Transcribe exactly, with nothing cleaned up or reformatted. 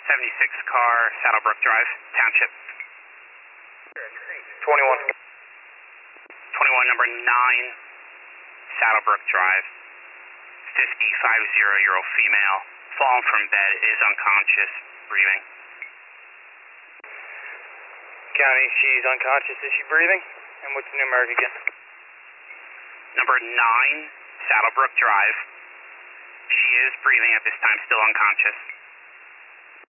seventy-six car, Saddlebrook Drive, Township. twenty-one. twenty-one, number nine, Saddlebrook Drive. fifty-five-year-old female, fallen from bed, is unconscious, breathing. County, she's unconscious. Is she breathing? And what's the numeric again? Number nine, Saddlebrook Drive. She is breathing at this time, still unconscious.